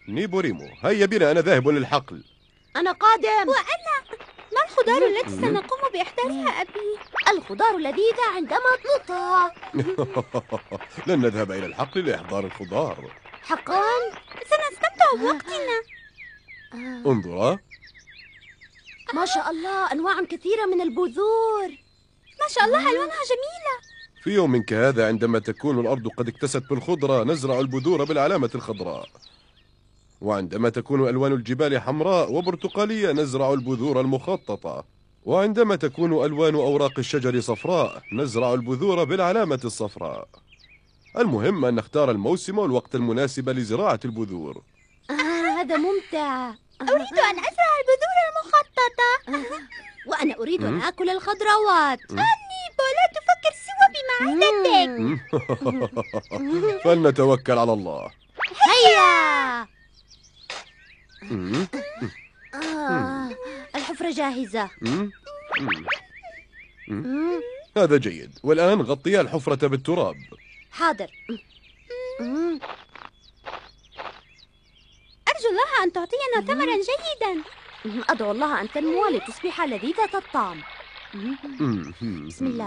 نيبو ريمو، هيا بنا، أنا ذاهب للحقل. أنا قادم. وأنا. ما الخضار التي سنقوم بإحضارها أبي؟ الخضار لذيذة عندما تطهى. لن نذهب إلى الحقل لإحضار الخضار. حقا؟ سنستمتع بوقتنا. انظرا، ما شاء الله، أنواع كثيرة من البذور. ما شاء الله، ألوانها جميلة. في يوم كهذا عندما تكون الأرض قد اكتست بالخضرة نزرع البذور بالعلامة الخضراء، وعندما تكون ألوان الجبال حمراء وبرتقالية نزرع البذور المخططة، وعندما تكون ألوان أوراق الشجر صفراء نزرع البذور بالعلامة الصفراء. المهم أن نختار الموسم والوقت المناسب لزراعة البذور. هذا ممتع. أريد أن أزرع البذور المخططة. وأنا أريد أن آكل الخضروات. نيبو، لا تفكر سوى بمعدتك. فلنتوكل على الله. هيا. الحفرة جاهزة. هذا جيد، والآن غطيا الحفرة بالتراب. حاضر. أرجو الله أن تعطينا ثمرا جيدا. أدعو الله أن تنمو لتصبح لذيذة الطعم. بسم الله.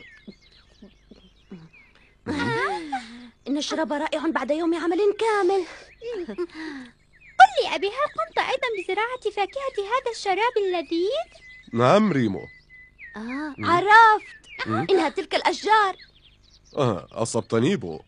إن الشراب رائع بعد يوم عمل كامل. قل لي أبي، هل قمت أيضا بزراعة فاكهة هذا الشراب اللذيذ؟ نعم ريمو. عرفت. إنها تلك الأشجار. أصبت نيبو.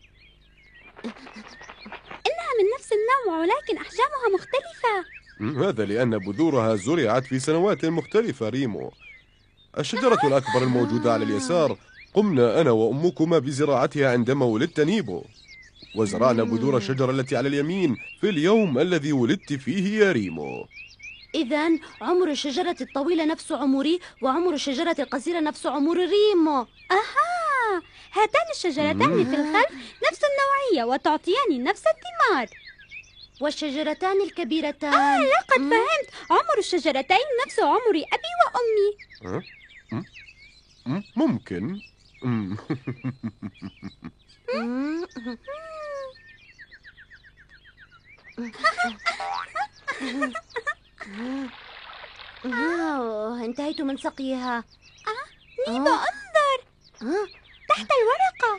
إنها من نفس النوع ولكن أحجامها مختلفة. هذا لأن بذورها زرعت في سنوات مختلفة ريمو. الشجرة الأكبر الموجودة على اليسار قمنا أنا وأمكما بزراعتها عندما ولدت نيبو، وزرعنا بذور الشجرة التي على اليمين في اليوم الذي ولدت فيه يا ريمو. إذن عمر الشجرة الطويلة نفس عمري، وعمر الشجرة القصيرة نفس عمر ريمو. هاتان الشجرتان في الخلف نفس النوعية وتعطيان نفس الثمار. والشجرتان الكبيرتان. لقد فهمت. عمر الشجرتين نفس عمر أبي وأمي. ممكن. انتهيت من سقيها. نيبو، انظر تحت الورقة.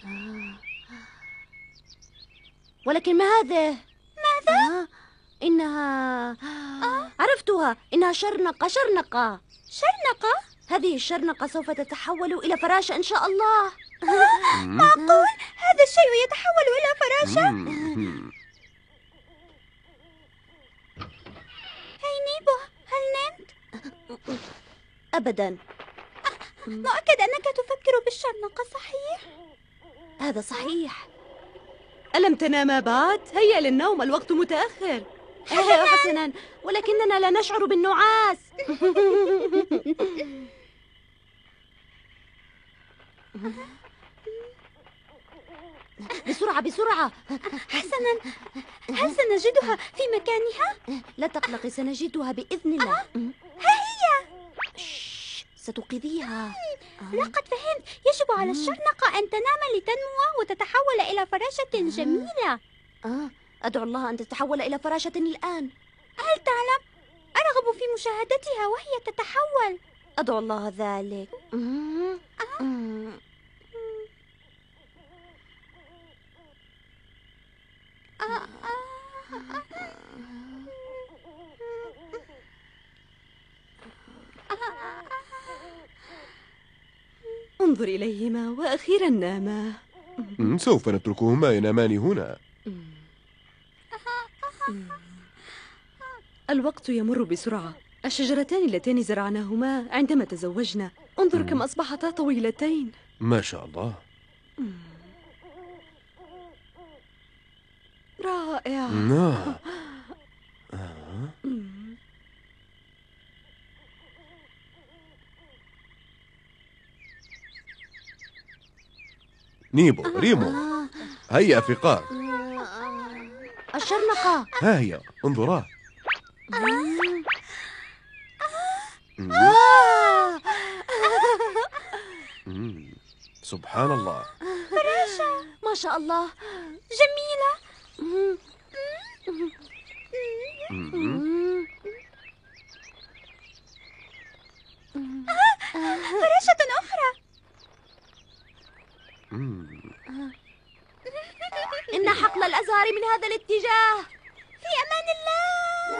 ولكن ما هذا؟ ماذا؟ إنها عرفتها، إنها شرنقة. شرنقة؟ هذه الشرنقة سوف تتحول إلى فراشة إن شاء الله. معقول؟ هذا الشيء يتحول إلى فراشة؟ هاي نيبو، هل نمت؟ أبدا. مؤكد أنك تفكر بالشرنقة، صحيح؟ هذا صحيح. ألم تناما بعد؟ هيا للنوم، الوقت متأخر. حسنا، ولكننا لا نشعر بالنعاس. بسرعة بسرعة. حسنا، هل سنجدها في مكانها؟ لا تقلقي، سنجدها بإذن الله. ها هي. ستوقظيها. لقد فهمت. يجب على الشرنقة أن تنام لتنمو وتتحول إلى فراشة جميلة. أدعو الله أن تتحول إلى فراشة الآن. هل تعلم؟ أرغب في مشاهدتها وهي تتحول. أدعو الله ذلك. انظر إليهما وأخيرا ناما. سوف نتركهما ينامان هنا. الوقت يمر بسرعة. الشجرتان اللتان زرعناهما عندما تزوجنا، انظر كم أصبحتا طويلتين. ما شاء الله. رائع. نيبو، ريمو، هيا أفقا. الشرنقة. ها هي، انظرا. سبحان الله. فراشة. ما شاء الله. جميلة. فراشة أخرى. إن حقل الأزهار من هذا الاتجاه. في أمان الله.